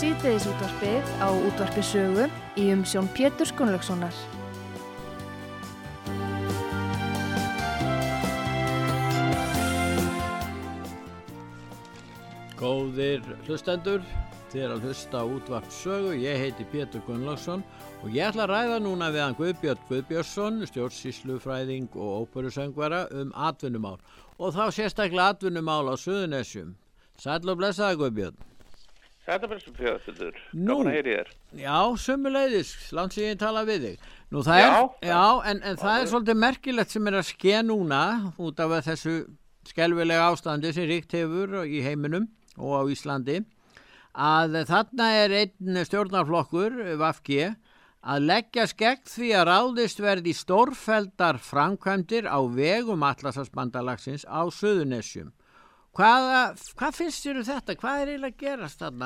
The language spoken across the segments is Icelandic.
Síðdegisútvarpið á útvarpi Sögu í umsjón Péturs Gunnlaugssonar. Góðir hlustendur, þið að hlusta á útvarp Sögu. Ég heiti Pétur Gunnlaugsson og ég ætla að ræða núna við hann Guðbjörn Guðbjörnsson, stjórnsýslufræðing og óperusöngvara atvinnumál og þá sérstaklega atvinnumál á Suðurnesjum. Sæll og blessaði Guðbjörn. Sæll og blessaði Pétur. Gaman að heyri þér. Já, sömuleiðis, langt sem ég tala við þig. Nú það en það er svolítið merkilegt sem að ske núna út af þessu skelfilega ástandi sem ríkt hefur í heiminum og á Íslandi, að þarna er einn stjórnarflokkur, VG, að leggjast gegn því að ráðist verði stórfelldar framkvæmdir á vegum Atlantshafsbandalagsins á Suðurnesjum. Hvað finnst þér þetta? Hvað er eiginlega að gerast þarna?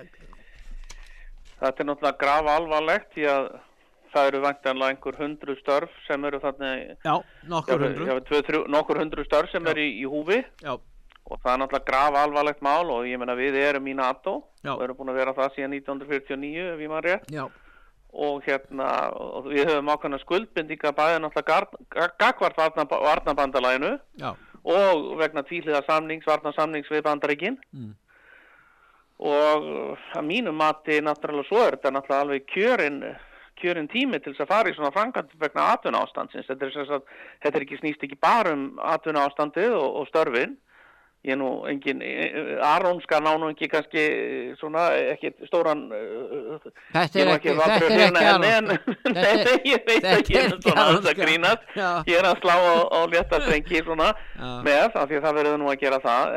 Þetta er náttúrulega grafalvarlegt því að það eru væntanlega einhver 100 störf sem eru þarna. Já, nokkur hundruð. Nokkur 100 störf sem eru í húfi. Já. Og það er náttúrulega grafalvarlegt mál og ég meina við erum í NATO og erum búin að vera það síðan 1949 ef ég maður rétt. Já. Og og við höfum ákveðna skuldbindinga bæði náttúrulega gagnvart varnarbandalaginu. Já. Og vegna tvíhliða varnarsamnings við Bandaríkin. Og að mínu mati náttúrulega svo er þetta náttúrulega alveg kjörin tími til þess að fara í svona framkvæmd vegna atvinnuástandsins. Þetta er ekki snýst ekki bara atvinnuástandið og störfin. Ég nú engin Aron skal ná nú ekki kannski svona ekki stóran Þetta er ekki Aron. Nei, ég veit ekki svona að grínast. Ég er að slá á létta strengi svona með af því að það verður nú að gera það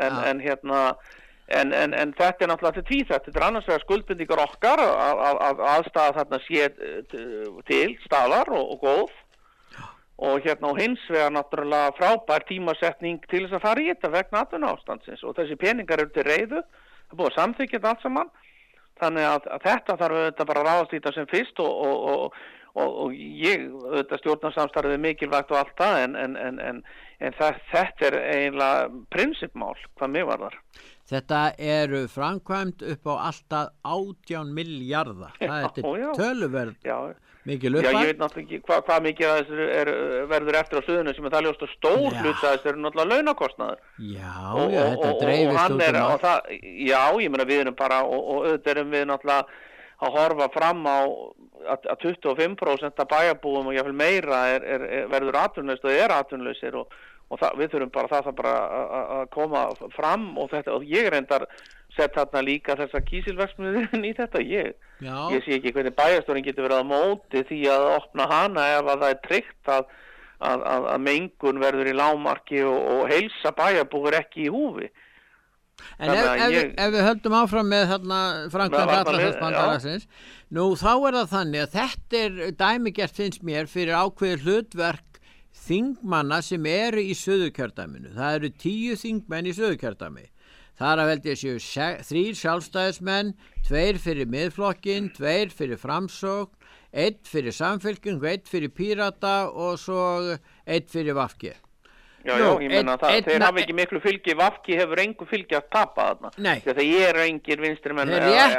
en þetta er náttúrulega tvíþætt. Þetta er annars vegar skuldbindingar okkar að aðstaða þarna sé til staðar og góð. Og og hins vegar náttúrulega frábær tímasetning til þess að fara í þetta vegna atvinnuástandsins og þessi peningar eru til reiðu, það er búið að samþykkja þetta allt saman, þannig að þetta þarf auðvitað bara að ráðast í þetta sem fyrst og ég auðvitað stjórnarsamstarfið er mikilvægt og allt það en þetta er eiginlega prinsipmál hvað mig varðar. Þetta eru framkvæmd upp á alltaf 18 milljarða. Það er töluverð mikil uppar. Já, ég veit náttúrulega ekki hvað mikið að þessu verður eftir á Suðurnesjum, það er ljóst að stór hluta þessu eru náttúrulega launakostnaður. Já, þetta dreifist út það. Já, ég meina við erum bara, og auðvitað erum við náttúrulega að horfa fram á að 25% af bæjarbúum og jáfnvel meira verður atvinnulaust og atvinnulausir og við þurfum bara það bara að koma fram og þetta, og ég reyndar sett þarna líka þessa kísilverksmiðjuna í þetta. Ég sé ekki hvernig bæjarstjórinn getur verið á móti því að opna hana ef að það er tryggt að mengun verður í lágmarki og heilsa bæjarbúar ekki í húfi. En ef við höldum áfram með þarna framkvæmd Atlantshafsbandalagsins, nú þá er það þannig að þetta er dæmigert finnst mér fyrir ákveðið hlutverk þingmanna sem eru í Suðurkjördæminu. Það eru 10 þingmenn í Suðurkjördæmi. Þar að veldi séu 3 sjálfstæðismenn, 2 fyrir Miðflokkinn, 2 fyrir Framsókn, 1 fyrir Samfylkingu, 1 fyrir Pírata og svo 1 fyrir VG. Já, ég meina þeir hafa ekki miklu fylgi, VG hefur engu fylgi að tapa þarna. Nei. Þegar ég er engir vinstri menn.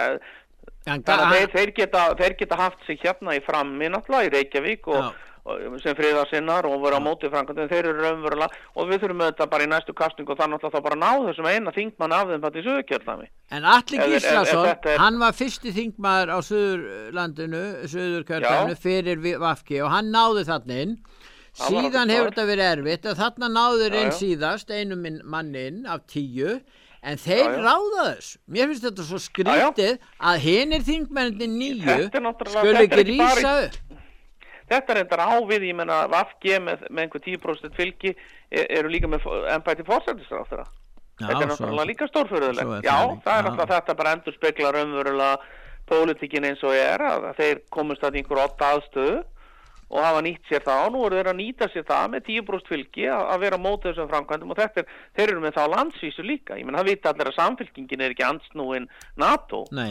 Þeir geta haft sig hérna í frammi náttúrulega í Reykjavík og sem friðarsinnar og voru á móti framkvæmdum, þeir eru raunverulega og við þurfum auðvitað bara í næstu kastningu og þannig að það bara ná þessum eina þingmann af þeim í Suðurkjördæmi. En Atli Gíslason, hann var fyrsti þingmaður á Suðurkjördæminu fyrir VG og hann náði þarna inn. Síðan hefur þetta verið erfitt og þarna náður inn síðast einu mannin af 10 en þeir ráða þess. Mér finnst þetta svo skrítið að hinir þingmennir 9 skuli ekki rísa upp. Þetta er endar ávið, ég meina VG með einhver 10% fylgi eru líka með embætti forsætisráðherra. Þetta er náttúrulega líka stórfurðulegt. Já, það er náttúrulega þetta bara endurspeglar raunverulega pólitíkin eins og að þeir komust að einhver 8 aðstöðu og hafa nýtt sér það og nú eru þeir að nýta sér það með 10% fylgi að vera mótið þessum framkvæmdum og þeir eru með þá landsvísu líka. Ég meina það vita allir að Samfylkingin er ekki andsnúin NATO. Nei.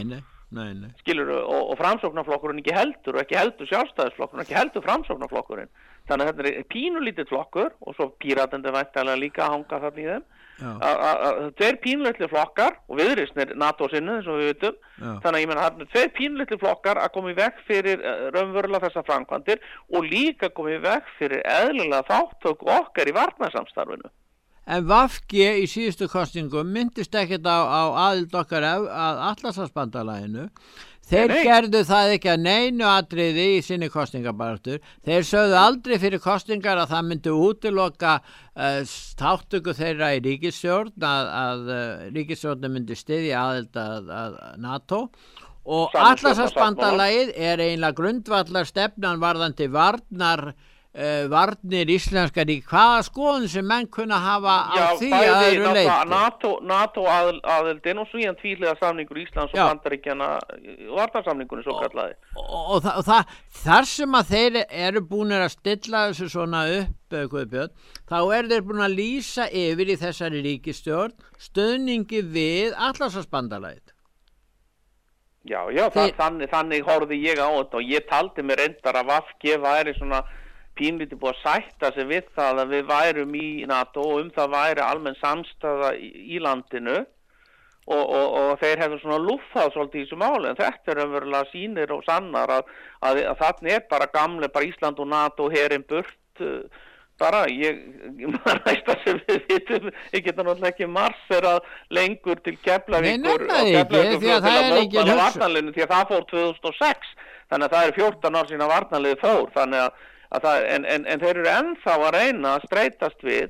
Nei. Skilur, og framsóknarflokkurinn ekki heldur, og ekki heldur sjálfstæðisflokkurinn, ekki heldur framsóknarflokkurinn. Þannig að þetta er pínulítið flokkur, og svo Píratandi væntanlega líka að hanga þarna í þeim. Tveir pínulitli flokkar, og Viðreisn er NATO-sinnu, eins og við vitum. Þannig að ég meina það er tveir pínulitli flokkar að koma í veg fyrir raunverulega þessar framkvæmdir og líka koma í veg fyrir eðlilega þáttöku okkar í varnarsamstarfinu. En VG í síðustu kostingum myndist ekkert á aðild okkar að Atlantshafsbandalaginu. Þeir gerðu það ekki að neinu atriði í sinni kostingabaráttu. Þeir sögðu aldrei fyrir kostingar að það myndi útiloka þáttöku þeirra í ríkisstjórn, að ríkisstjórnin myndi styðja aðild að NATO. Og Atlantshafsbandalagið er eiginlega grundvallar stefnan varðandi varnir íslenska ríki. Hvaða skoðun sem menn kunna hafa á því að öðru leyti? NATO aðildin og síðan tvíhliða samningur Íslands og Bandaríkjanna varnarsamningunni svo kallaði. Og þar sem að þeir eru búinir að stilla þessu svona upp, Guðbjörn, þá þeir búin að lýsa yfir í þessari ríkisstjórn stuðningi við Atlantshafsbandalagið. Já, þannig horfði ég á þetta og ég taldi mér reyndar að VG væri svona pínlítið búið að sætta sig við það að við værum í NATO og það væri almenn samstaða í landinu og þeir hefðu svona lúffað svolítið í þessu máli, en þetta er umverulega sýnir og sannar að þarna bara gamle, bara Ísland og NATO herinn burt, bara næsta sem við vitum, ég geta náttúrulega ekki marsera lengur til Keflavíkur og Keflavíkur til að mótmæla varnarliðinu því að það fór 2006, þannig að það er 14 ár sína varnarliðið fór, þannig að en þeir eru ennþá að reyna að streitast við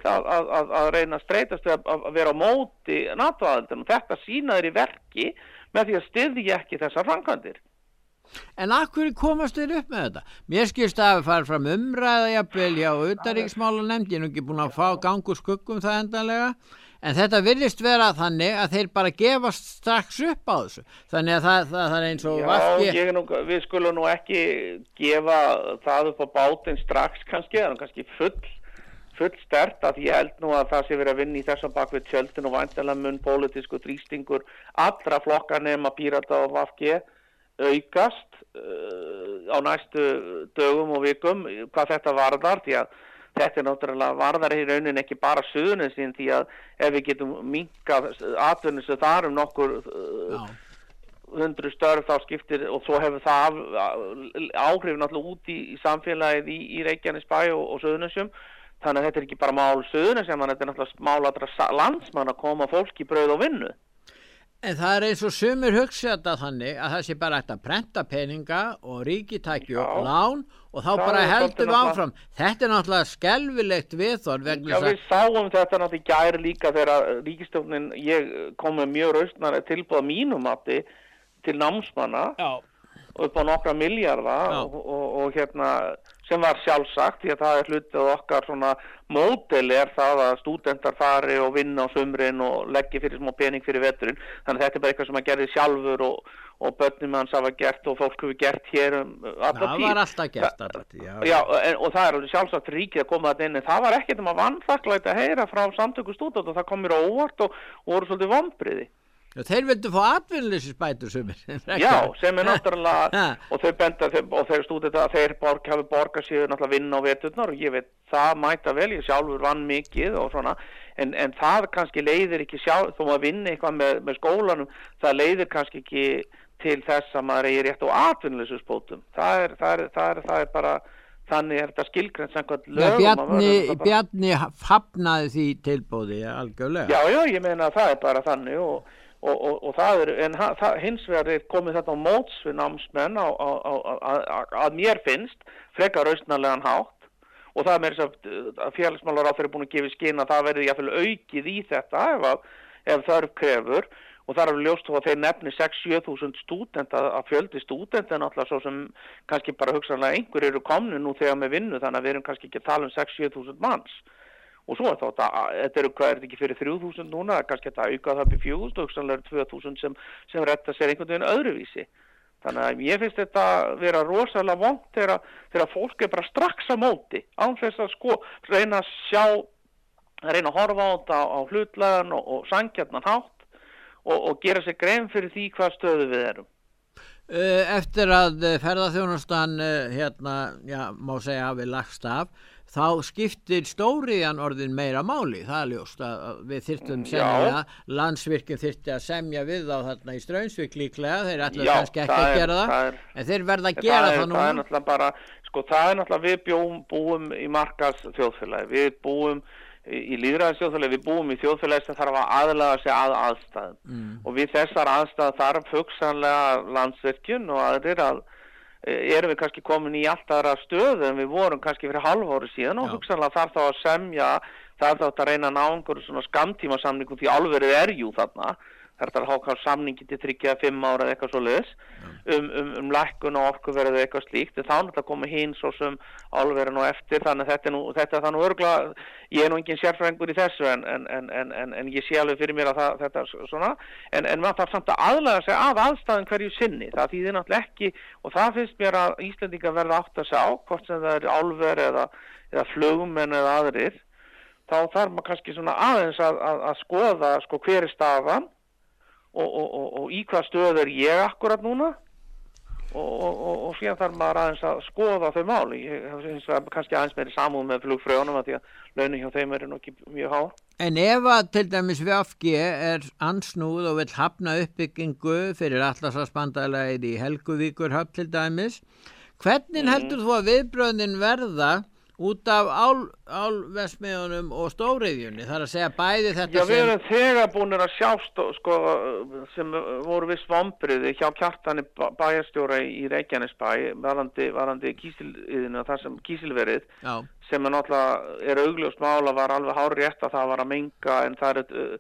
að vera á móti NATO-aðildum og þetta sýna þeir í verki með því að styðja ekki þessar framkvæmdir. En af hverju komast þeir upp með þetta? Mér skilst að það fara fram umræða jafnvel hjá utanríkismálanefnd, ég er nú ekki búin að fá gangur skuggum það endanlega, en þetta virðist vera þannig að þeir bara gefast strax upp á þessu. Þannig að það er eins og við skulum nú ekki gefa það upp á bátinn strax kannski, það er kannski full sterkt að ég held nú að það sé verið að vinna í þessum bakvið tjöldin og væntanlega mun pólitísku þrýstingur allra flokkar nema Pírata og VG aukast á næstu dögum og vikum hvað þetta varðar, því að þetta er náttúrulega varðar í raunin ekki bara Suðurnesin því að ef við getum minnkað atvinnu þar nokkur 100 störf þá skiptir og svo hefur það áhrif náttúrulega út í samfélagið í Reykjanesbæ og Suðurnesjum. Þannig að þetta er ekki bara mál Suðurnesjum, þetta er náttúrulega mál allra landsmann að koma fólk í brauð og vinnu. En það er eins og sumir hugsa þetta þannig að það sé bara hægt að prenta peninga og ríki tæki upp lán og þá bara heldum við áfram. Þetta er náttúrulega skelfilegt viðhorf vegna þess að... Já, við sáum þetta náttúrulega í gær líka þegar ríkisstjórnin, ég kom með mjög rausnar tilboð mínum mati til námsmanna upp á nokkra milljarða og sem var sjálfsagt því að það er hlutið okkar svona módeli er það að stúdentar fari og vinna á sumrin og leggja fyrir smá pening fyrir veturinn, þannig að þetta er bara eitthvað sem að gerði sjálfur og börnum hans hafa gert og fólk hefur gert hér alla tíð. Það var alltaf gert alltaf tíð. Og það er sjálfsagt ríkið að koma þetta inn, en það var ekkert vanþakklægt að heyra frá samtöku stúdent og það kom mér á óvart og voru svolítið vonbrigði. Þeir vildu fá atvinnuleysispætur sumir. Já, sem er náttúrulega og þau benda og þeir stúdenta að þeir hafi borgað sér náttúrulega vinna á veturnar og ég veit það mæta vel, ég sjálfur vann mikið og svona, en það kannski leiðir ekki þó að vinna eitthvað með skólanum, það leiðir kannski ekki til þess að maður eigi rétt á atvinnuleysispótum. Það er bara þannig er þetta skilgreint samkvæmt lögum. Bjarni hafnaði því tilboði algjörlega. Já, ég meina að það er bara þannig og það er, en hins vegar er komið þetta á móts við námsmenn að mér finnst frekar rausnarlegan hátt og það er meira að félagsmálaráðherra er búin að gefa í skyn að það verði jafnvel aukið í þetta ef þörf krefur og það er ljóst þó að þeir nefni 6-7 þúsund stúdenta að fjöldi stúdenta náttúrulega svo sem kannski bara hugsanlega einhver eru komni nú þegar með vinnu þannig að við erum kannski ekki að tala 6-7 þúsund manns. Og svo er þetta er ekki fyrir 3.000 núna, kannski þetta aukað það fyrir 4.000 og hugsanlega 2.000 sem retta sér einhvern veginn öðruvísi. Þannig að ég finnst þetta vera rosalega vont þegar fólk er bara strax á móti, án þess að reyna að horfa á þetta á hlutlægan og sanngjarnan hátt og gera sér grein fyrir því hvað stöðu við erum. Eftir að ferðaþjónustan má segja hafi lagst af, þá skiptir stóriðjan orðin meira máli. Það er ljóst að við þyrftum semja, Landsvirkjun þyrfti að semja við þá þarna í Straumsvík líklega, þeir ætla kannski ekki að gera það, en þeir verða að gera það núna. Það er náttúrulega bara, það er náttúrulega við búum í markaðsþjóðfélagi, við búum í lýðræðisþjóðfélagi, við búum í þjóðfélagi sem þarf að aðlaga sig að aðstæðum og við þessar aðstæður þarf hugsanlega Landsvirkjun og aðrir að erum við kannski komin í allt aðra stöðu en við vorum kannski fyrir hálfári síðan og hugsanlega þarf þá að semja, þarf þá að reyna að ná einhverju svona skammtímasamningu því álverið jú þarna. Það er að hafa samningi til 3-5 ára eða eitthvað svoleiðis lækkun og orkuverð eða eitthvað slíkt. Þá náttúrulega koma hinn svo sem álverðin og eftir, þannig að þetta er það nú örugglega, ég er nú engin sérfræðingur í þessu en ég sé alveg fyrir mér að þetta er svona, en maður þarf samt að aðlaga sig að aðstæðum hverju sinni. Það þýðir náttúrulega ekki, og það finnst mér að Íslendingar verða átt að sjá, hvort sem það er álver eða flugmenn eða aðrir, þá þarf maður kannski svona aðeins að skoða hver er staðan og í hvað stöð er ég akkurat núna og síðan þarf maður aðeins að skoða þau máli. Ég finnst það kannski aðeins meiri samúð með flugfrjónum að því að launin hjá þeim eru nú ekki mjög há. En ef að til dæmis VFG er ansnúð og vill hafna uppbyggingu fyrir Atlantshafsbandalagið í Helguvíkurhöfn til dæmis, hvernig heldur þú að viðbrögðin verða út af álverksmiðjunum og stóriðjunni, þar að segja bæði þetta við erum þegar búinir að sjást sem voru viss vombriði hjá Kjartani bæjarstjóra í Reykjanesbæ varandi kísiliðinu og það sem kísilverið sem náttúrulega augljóst mál að var alveg hárrétt að það var að menga en það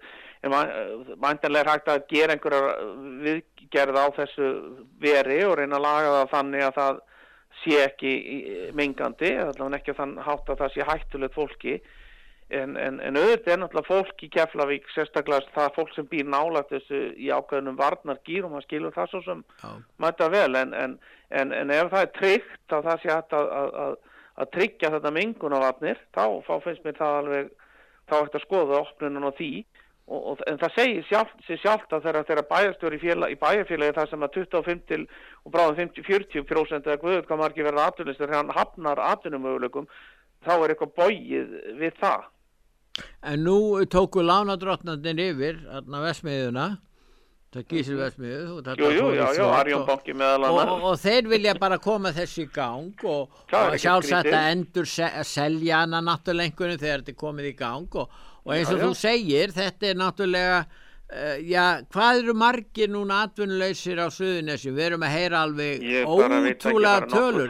væntanlega hægt að gera einhverjar viðgerð á þessu veri og reyna að laga það þannig að það sé ekki mengandi, allavega ekki að þann hátt að það sé hættulegt fólki en auðvitað er náttúrulega fólk í Keflavík, sérstaklega það fólk sem býr nálægt þessu í ákveðnum varnargír og maður skilur það svo sem mæta vel en ef það er tryggt að það sé hægt að tryggja þetta mengunarvarnir, þá finnst mér það alveg, þá ætti að skoða opnunum á því en það segir sjálft að þegar bæjarstjóri í bæjarfélagi það sem að 25 til og bráðum 50-40% eða guð hvað margir verða atvinnuleysir þegar hann hafnar atvinnumöguleikum þá er eitthvað bogið við það. En nú tóku lánadrottnarnir yfir verksmiðjuna, það kísilverksmiðju Arion banki meðal annars og þeir vilja bara koma þessu í gang og sjálfsagt að endur selja hana náttúrulega einhvern þegar þetta er komið í gang og eins og þú segir, þetta er náttúrulega, hvað eru margir núna atvinnulausir á Suðurnesju? Við erum að heyra alveg ótrúlega tölur,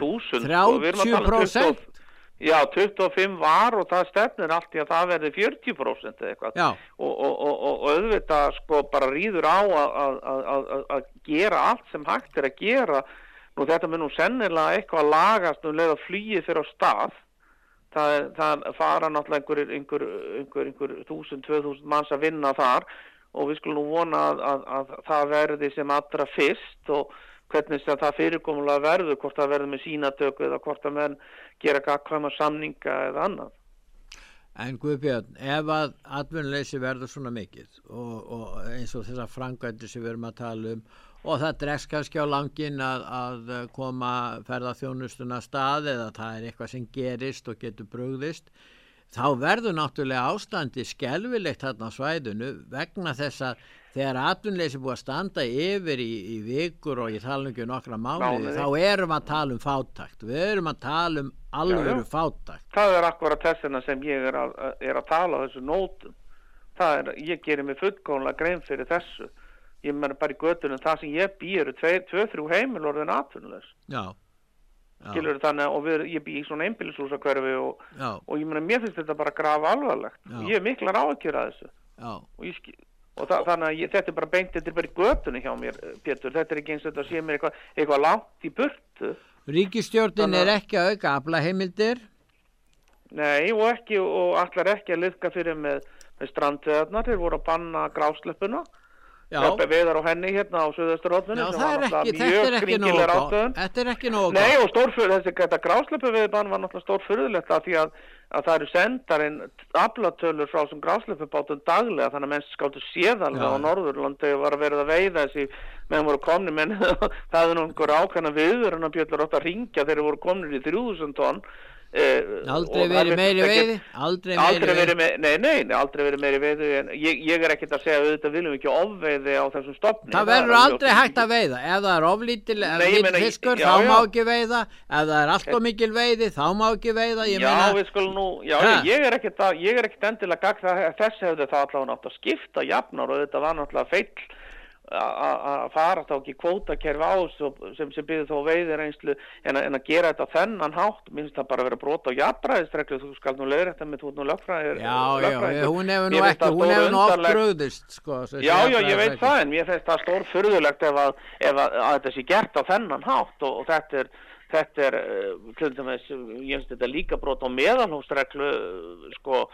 30%. Já, 25 var og það stefnir allt í að það verði 40% eða eitthvað. Og auðvitað bara ríður á að gera allt sem hægt er að gera. Nú þetta mun nú sennilega eitthvað lagast leið að flugið fyrir á stað. Það fara náttúrulega einhver 1000-2000 manns að vinna þar og við skulum nú vona að það verði sem allra fyrst og hvernig það fyrirkomulega verður, hvort það verður með sínatöku eða hvort að menn gera gagnkvæma samninga eða annað. En Guðbjörn, ef að atvinnuleysi verður svona mikið og eins og þessar framkvæmdir sem við erum að tala og það dregst kannski á langinn að koma ferðaþjónustuna stað eða það er eitthvað sem gerist og getur brugðist, þá verður náttúrulega ástandi skelfilegt þarna á svæðinu vegna þess að þegar atvinnuleysi búið að standa yfir í vikur og ég tala ekki nokkra mánuði, þá erum að tala um fátækt. Við erum að tala um alvöru fátækt. Það er akkurat þessina sem ég er að tala á þessu nótum. Ég gerir mig fullkomlega grein fyrir þessu. Ég meina bara í götunum, það sem ég býr 2-3 heimil orðin atvinnulegs. Skilur þannig og ég bý í svona einbýlishúsakverfi og ég meina mér finnst þetta bara grafa alvarlegt. Ég er miklar áhyggjur að þessu. Og þannig að þetta er bara beint, þetta er bara í götunni hjá mér, Pétur. Þetta er ekki eins og þetta sé mér eitthvað langt í burtu. Ríkisstjórnin er ekki að auka aflaheimildir? Nei, og ætlar ekki að liðka fyrir með strandveiðarnar. Þeir voru að banna grásleppuna. veiðar á henni hérna á Suðvesturhorninu. Já, þetta er ekki nógu. Nei, og þetta grásleppuveiðibann var náttúrulega stórfurðulegt af því að það eru sendarinn aflatölur frá þessum grásleppubátum daglega, þannig að menn skáldu séðalga á Norðurlandi var að verða að veiða þessi meðan voru komni, menn það er einhver ákveðna viðvörunarbjöllur átt að hringja þegar voru komnir í 3000 tonn. Aldrei verið meiri veiði? Aldrei verið meiri veiði en ég er ekkert að segja auðvitað viljum ekki ofveiði á þessum stofni. Það verður aldrei hægt að veiða ef það er oflítil fiskur þá má ekki veiða, ef það er allt of mikil veiði þá má ekki veiða. Ég er ekkert endilega gagn þess hefði það allavega nátt að skipta jafnar og þetta var náttúrulega feill að fara þá ekki kvótakerfi á sem byggði þó veiðireynslu en að gera þetta þennan hátt minnst það bara að vera brot á jafnræðisreglu þú skal nú leiðrétta með þú nú lögfræðir hún hefur nú oft brugðist sko, ég veit það en mér finnst það stórfurðulegt ef að þetta sé gert á þennan hátt og þetta er ég finnst þetta líka brot á meðalhófsreglu sko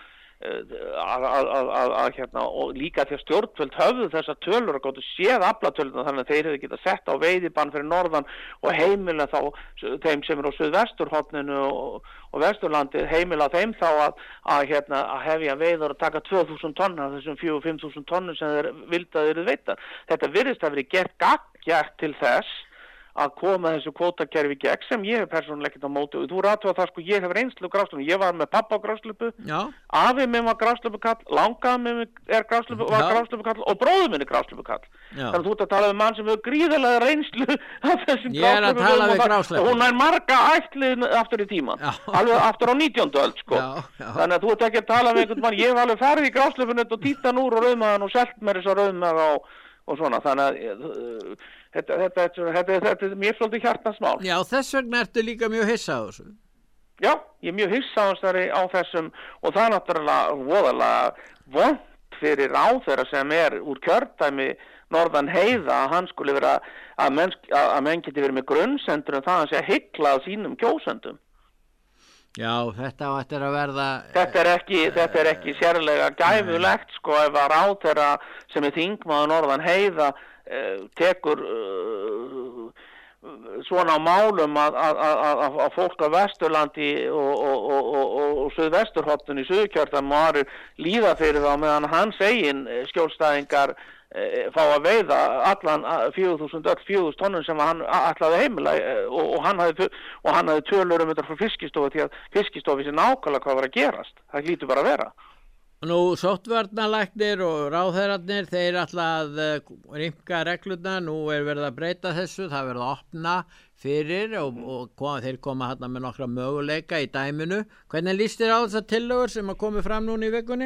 og líka því að stjórnvöld höfðu þessar tölur og gáttu séð aflatöluna þannig að þeir hefðu getað sett á veiðibann fyrir norðan og heimila þá þeim sem eru á Suðvesturhorninu og Vesturlandi heimila þeim þá að hefja veiðar og taka 2000 tonn af þessum 4-5.000 tonnum sem þeir vildaðir veita. Þetta virðist að verið gert til þess að koma þessu kvótakerfi gegn sem ég hef persónulega ekkert á móti og þú ratuða það sko ég hef reynslu grásleppu, ég var með pappa á grásleppu, afi minn var grásleppukall, langaði minn var grásleppukall og bróður minn er grásleppukall. Þannig að þú ert að tala um mann sem hefur gríðarlega reynslu af þessum grásleppuveiðum og hún er marga ættlið aftur í tíman, alveg aftur á 19. öld sko. Þannig að þú ert ekki að tala um einhvern mann, ég hef alveg farið í grásleppunni og títan úr og rauðmaðan og selt mér þess að rauðmaða og svona, þannig að þetta er mjög svolítið hjartans mál. Já, þess vegna ertu líka mjög hissa á þessu. Já, ég er mjög hissa á þessum og það er náttúrulega voðalega vont fyrir ráðherra sem er úr kjördæmi norðan heiða að hann skuli vera að menn geti verið með grunnsendur en það hann sé að hygla á sínum kjósendum. Já, þetta er að verða... Þetta er ekki sérlega gæfulegt, sko, ef að ráðherra sem er þingmaður norðan heiða tekur svona á málum að fólk á Vesturlandi og Suðvesturhorninu í Suðurkjördæmi og líða fyrir þá meðan hans eigin skjólstæðingar fá að veiða allan 4.000 tonnum sem hann ætlaði heimila og hann hafði tölur þetta frá Fiskistofu því að Fiskistofu sé nákvæmlega hvað var að gerast. Það hlýtur bara að vera. Nú, sóttvarnalæknir og ráðherrarnir, þeir ætla að rýmka reglurna, nú verið að breyta þessu, það verið að opna fyrir og þeir koma hérna með nokkra möguleika í dæminu. Hvernig líst þér á þessar tillögur sem að komi fram núna í vikunni?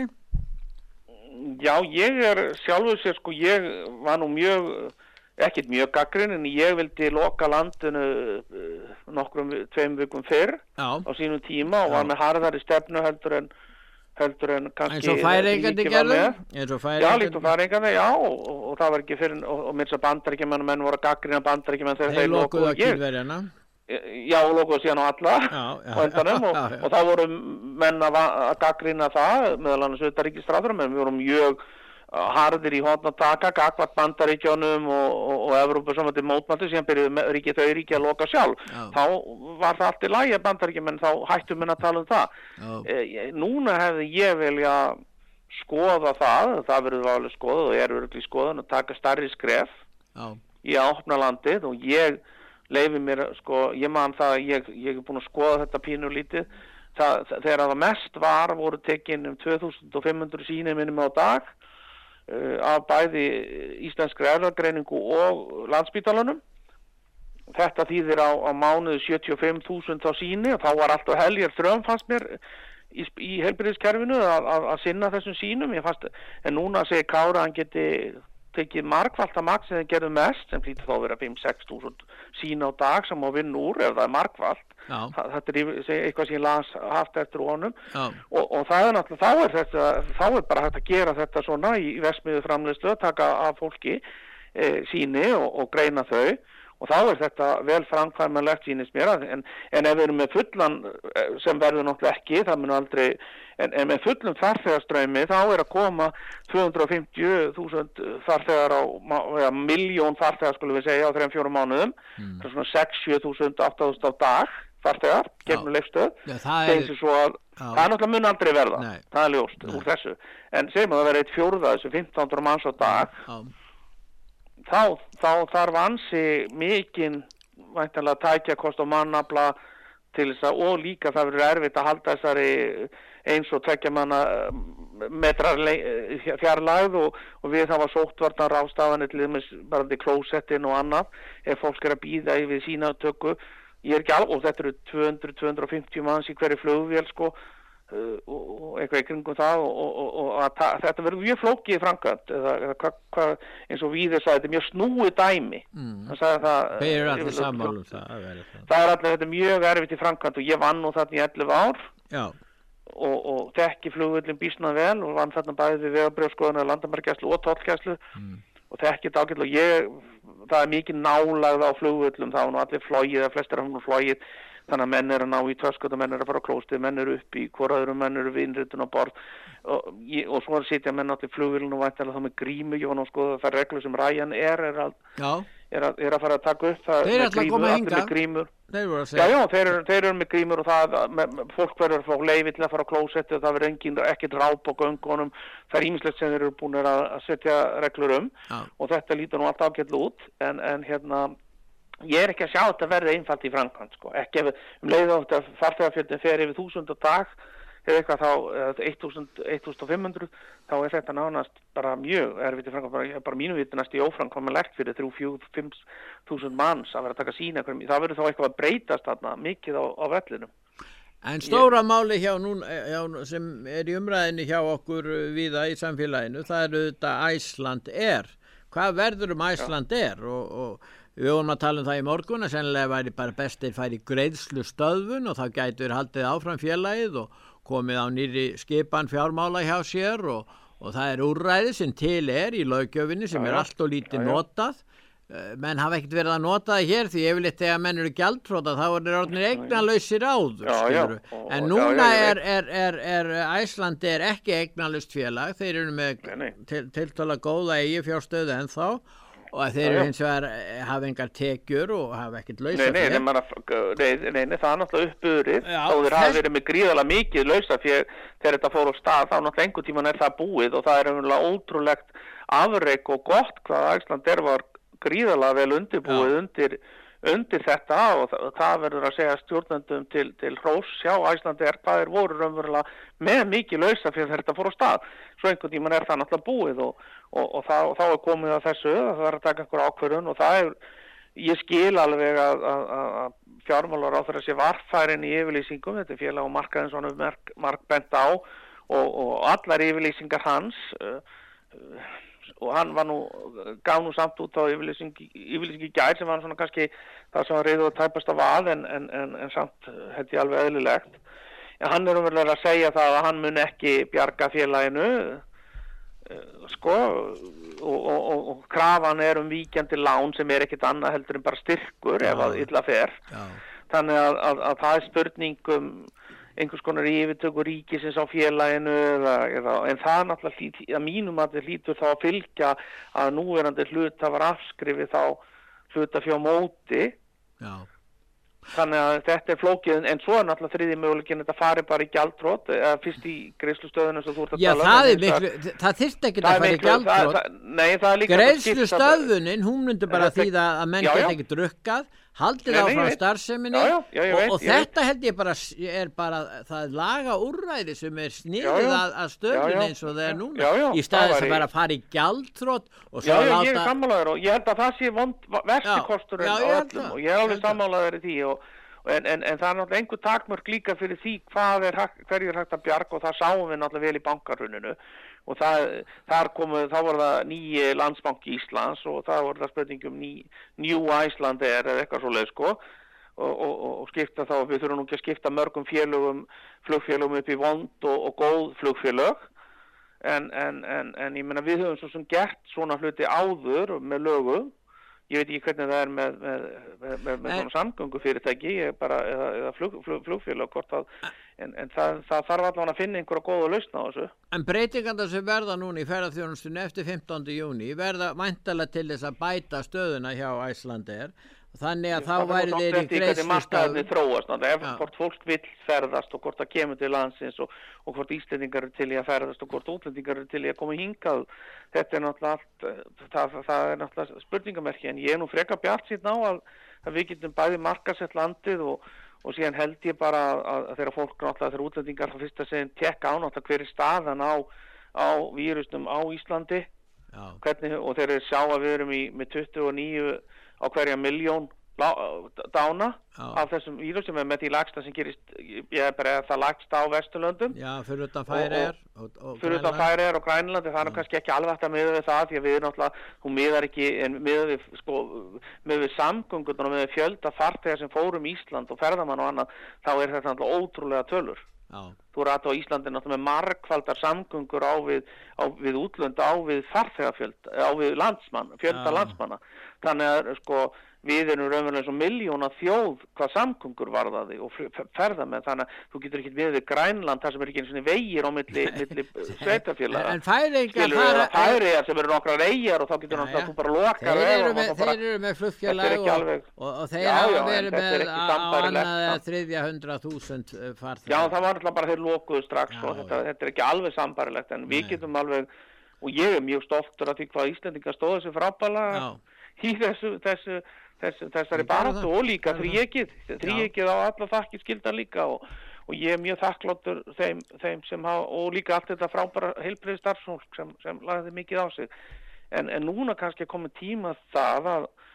Já, ég er sjálfur sér sko, ég var nú ekkert mjög gagnrýninn en ég vildi loka landinu nokkrum 2 vikum fyrr á sínum tíma og var með harðari stefnu heldur en kannski... Eins og Færeyingarnir gerðu? Já, líkt og Færeyingarnir, já, og það var ekki fyrir, og minnst að Bandaríkjamenn voru að gagnrýna Bandaríkjamenn þegar þeir lokuðu að Kínverjana. Já, og lokuðu síðan á alla á endanum og það voru menn að gagnrýna það, meðal annars utanríkisráðherra, menn við vorum mjög harðir í horn að taka gagnvart Bandaríkjunum og Evrópusambandið mótmælti síðan byrjuðu þau ríki að loka sjálf. Þá var það allt í lagi að Bandaríkjumenn þá hættum menn að tala um það. Núna hefði ég vilja skoða það verður alveg skoðað og örugglega skoðað að taka stærri skref í að opna landið og ég leyfi mér, sko, ég man það, ég er búin að skoða þetta pínu lítið, þegar það mest voru tekin 2500 sýni minnum á dag af bæði íslenskri erfðagreiningu og Landspítalanum. Þetta þýðir á mánuði 75.000 á sýni og þá var alltaf heljar þröm fannst mér í heilbrigðiskerfinu að sinna þessum sýnum. En núna segir Kári að hann geti tekið margfalt að magn sem þeir gerðu mest sem hlýtur þá að vera 5-6.000 sín á dag sem má vinna úr ef það er margfalt. Þetta er eitthvað sem ég las haft eftir honum og það er náttúrulega þá er bara hægt að gera þetta svona í verksmiðjuframleiðslu að taka af fólki síni og greina þau og þá þetta vel framkvæmanlegt sýnist mér en ef við erum með fullan sem verður náttúrulega ekki, það mun aldrei en með fullum farþegastraumi þá að koma 250.000 farþegar milljón farþegar skulum við segja á 3-4 mánuðum það svona 6-7.000, 8.000 á dag farþegar, gegnum leifstöð það er náttúrulega mun aldrei verða það er ljóst úr þessu en segjum að það verður 1/4 þessu 1500 manns á dag þá þarf ansi mikinn væntanlega tækjakost og mannafla til þess að og líka það verður erfitt að halda þessari 1 og 2 manna metrar fjarlægð og við hafa sóttvarnar ráðstafanir til dæmis bara til klósettin og annað ef fólk að bíða yfir sína tökku ég ekki alveg, og þetta eru 200-250 manns í hverju flugvél sko og eitthvað í kringum það og þetta verður mjög flókið framkvæmt eða eins og Víðir sagði þetta er mjög snúið dæmi hann sagði það er allir sammála það er allir þetta mjög erfitt í framkvæmt og ég vann nú þarna í 11 ár og þekki flugvöllin býsna vel og vann þarna bæði við vegabréfskoðunar, landamæragæslu og tollgæslu og þekki þetta ágætlega og það er mikið nálægð á flugvöllum það var nú allir flogið eða flestir hafa nú flogið þannig að menn að ná í töskut og menn að fara á klóstið, menn upp í hvora öðrum, menn við innritun á borð og svo sitja menn allir flugvélun og væntanlega þá með grímu, ég var nú að skoða það reglu sem Ryan er að fara að taka upp það þeir ætla að koma hinga þeir eru með grímur og það fólk verður að fá leyfi til að fara á klósetti og það verður ekkert ráp á göngunum það er ýmislegt sem þeir eru búin að setja reglur og þetta lítur nú allt ágætlega út en hérna ég ekki að sjá þetta verði einfalt í framkvæmd sko. Ekki ef leið á þetta farþegafjöldin fer yfir 1000 á dag eða eitthvað þá 1500 þá þetta nánast bara mjög erfitt í framkvæmd bara mínu viti næst í óframkvæmanlegt fyrir 3-4-5.000 manns að vera að taka sína það verður þá eitthvað að breytast þarna mikið á vellinum En stóra máli hjá sem er í umræðinni hjá okkur víða í samfélaginu það er þetta Iceland Air hvað verður Iceland Air og við vorum að tala það í morgun að sennilega væri bara bestir færi greiðslu stöðvun og þá gætur haldið áfram félagið og komið á nýrri skipan fjármála hjá sér og það er úrræði sem til í löggjöfinni sem allt og lítið notað menn hafa ekkert verið að nota það hér því yfirleitt þegar menn eru gjaldþrota þá er orðnir eignalausir áður en núna er Iceland ekki eignalaust félag þeir eru með tiltölulega góða eigifjárstöðu ennþá og þeir eru hins vegar hafa engar tekjur og hafa ekkert lausafé Nei, það er náttúrulega uppburið og þeir hafa verið með gríðarlega mikið lausafé þegar þetta fór á stað þá náttúrulega einhvern tímann það búið og það er ótrúlegt afrek og gott hvað Iceland var gríðarlega vel undirbúið undir þetta og það verður að segja stjórnendum til hrós hjá Iceland hvað voru raunverulega með mikið lausafé þegar þetta fór á stað svo einhvern tímann það náttúrulega búið og þá er komið að þessu það er að taka einhver ákvörðun og það ég skil alveg að fjármálaráðherra sé varfærin í yfirlýsingum þetta félag og markaðins hann mark bent á og allar yfirlýsingar hans og hann var gaf nú samt út á yfirlýsingi gær sem var svona kannski það sem var reiður að tæpast af að en samt held ég alveg eðlilegt en hann umverulega að segja það að hann mun ekki bjarga félaginu sko og krafan víkjandi lán sem ekkert annað heldur en bara styrkur ef að illa fer þannig að það er spurning einhvers konar yfirtöku ríkisins á félaginu en það náttúrulega að mínum að það hlýtur þá að fylgja að núverandi hluthafar afskrifi þá hlutafé á móti þannig að þetta er flókið en svo er náttúrulega þriðji möguleikinn þetta fari bara í gjaldþrot eða fyrst í greiðslustöðun eins og þú ert að tala það þyrfti ekki að fara í gjaldþrot greiðslustöðunin hún myndi bara þýða að menn geta ekki drukkað haldið áfram starfseminni og þetta held ég bara það laga úrræði sem sniðið að stöðun eins og það er núna í staðis að vera að fara í gjaldþrot ég er sammálaður og ég held að það sé versti kosturinn á öllum og ég er alveg sammálaður í því en það er náttúrulega einhver takmörk líka fyrir því hverju er hægt að bjarga og það sáum við náttúrulega vel í bankarhruninu og þá var það nýji Landsbanki Íslands og það var það spurningum New Iceland eða eitthvað svoleið sko og skipta þá, við þurfum nú ekki að skipta mörgum flugfélögum upp í vond og góð flugfélög en ég meina við höfum svo sem gert svona hluti áður með lögum ég veit ekki hvernig það er með svona samgöngufyrirtæki eða flugfélag hvort að, en það þarf allavega að finna einhverja góða lausn á þessu. En breytingarnar sem verða núna í ferðaþjónustunni eftir 15. júní verða væntanlega til þess að bæta stöðuna hjá Icelandair. Þannig að þá væri þeir í greiðslustöðu þróast, ef hvort fólk vill ferðast og hvort það kemur til landsins og hvort Íslendingar eru til í að ferðast og hvort útlendingar eru til í að koma hingað. Þetta er náttúrulega allt, það er náttúrulega spurningamerki, en ég er nú frekar bjartsýnn á að við getum bæði markaðsett landið og síðan held ég bara að þegar fólk náttúrulega, þegar útlendingar þá fyrst að segja tekka á náttúrulega hver er staðan á vírusnum á Íslandi, hvernig, og þeir sjá að við erum með 29 á hverja milljón dána af þessum vírus sem með því lagsta sem gerist, það lagsta á Vesturlöndum. Já, fyrir utan Færeyjar fyrir utan Færeyjar og Grænlandi, það er kannski ekki alveg hægt að miða við það, því að við náttúrulega, hún miðar ekki, en miða við samgöngunar og miða við fjölda farþega sem fórum Ísland og ferðamann og annað, þá er þetta náttúrulega ótrúlega tölur. Þú er á Íslandi náttúrulega með margfaldar samgöngur við útlönd, við farþegafjöld, við fjölda landsmanna. Þannig að við erum raunverulega eins og milljóna þjóð hvað samgöngur varðaði og ferðamenn, þannig að þú getur ekki við Grænland þar sem er ekki einu svona vegir á milli sveitarfélaga. En Færeyingar sem eru nokkrar eyjar og þá getur þú bara lokar. Þeir eru með flugfélag og þeir hafa verið með annað 300.000 farþega. Já, það var alltaf bara þeir lokuðu strax og þetta er ekki alveg sambarilegt, en við getum alveg, og ég er mjög stoltur af því hvað Íslendingar stóðu sig frábærlega í þessari baráttu og líka þríeykið á alla þakkir skildan líka og ég er mjög þakkláttur þeim sem hafa, og líka allt þetta frábæra heilbrigðisstarfsfólk sem lagði mikið á sig, en núna kannski komið tíma það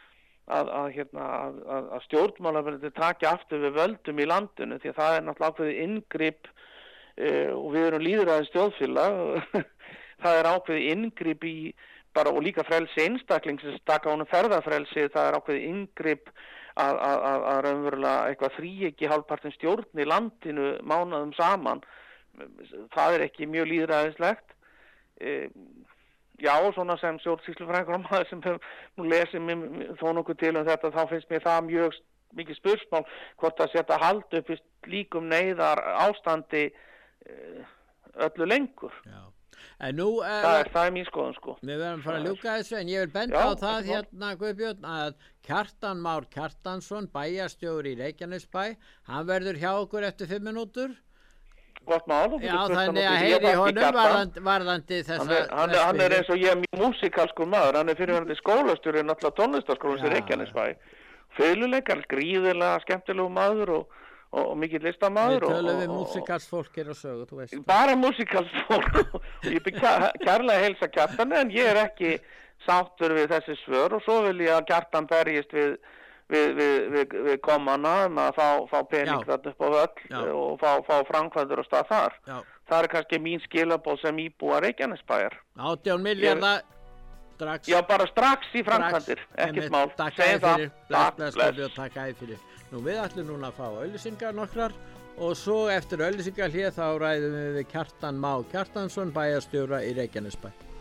að stjórnmálaverðir taki aftur við völdum í landinu, því að það er náttúrulega ákveðið inngrip og við erum lýðræðis þjóðfélag það er ákveðið inngrip í bara, og líka frelsi einstaklingsins, taka honum ferðafrelsi, það er ákveðið inngrip að raunverulega eitthvað þríeyki hálfpartinn stjórn í landinu mánuðum saman. Það er ekki mjög lýðræðislegt. Já, svona sem stjórnsýslufræðingur maður sem nú lesið þó nokkuð til þetta, þá finnst mér það mjög mikið spursmál hvort að setja hald upp í líkum neyðar ástandi öllu lengur. Já. Það er mín skoðun Við verðum að fara að ljúka þessu, en ég vil benda á það hérna, Guðbjörn, að Kjartan Már Kjartansson, bæjarstjóri í Reykjanesbæ, hann verður hjá okkur eftir 5 mínútur. Gott mál. Já, þannig að heyri honum varðandi þessa. Hann er eins og ég mjög músikalskur maður, hann er fyrirverandi skólastjóri náttúrulega tónlistarskólans í Reykjanesbæ. Fiðluleikar, gríðilega skemmtilegu maður og mikill listamaður. Við tölum við músikalsfólk á sögu, þú veist. Bara músikalsfólk og ég bygg kærlega heilsa Kjartan, en ég er ekki sáttur við þessi svör, og svo vil ég að Kjartan berjist við komana að fá pening þarna upp á völl og fá framkvæmdur og stað þar. Það er kannski mín skilaboð sem íbúa Reykjanesbæjar. 18 milljarða strax. Já, bara strax í framkvæmdur, ekkert mál. Takk fyrir. Takk fyrir. Nú við ætlum núna að fá auglýsingar nokkrar, og svo eftir auglýsingar þá ræðum við Kjartan Má Kjartansson, bæjarstjóra í Reykjanesbæ.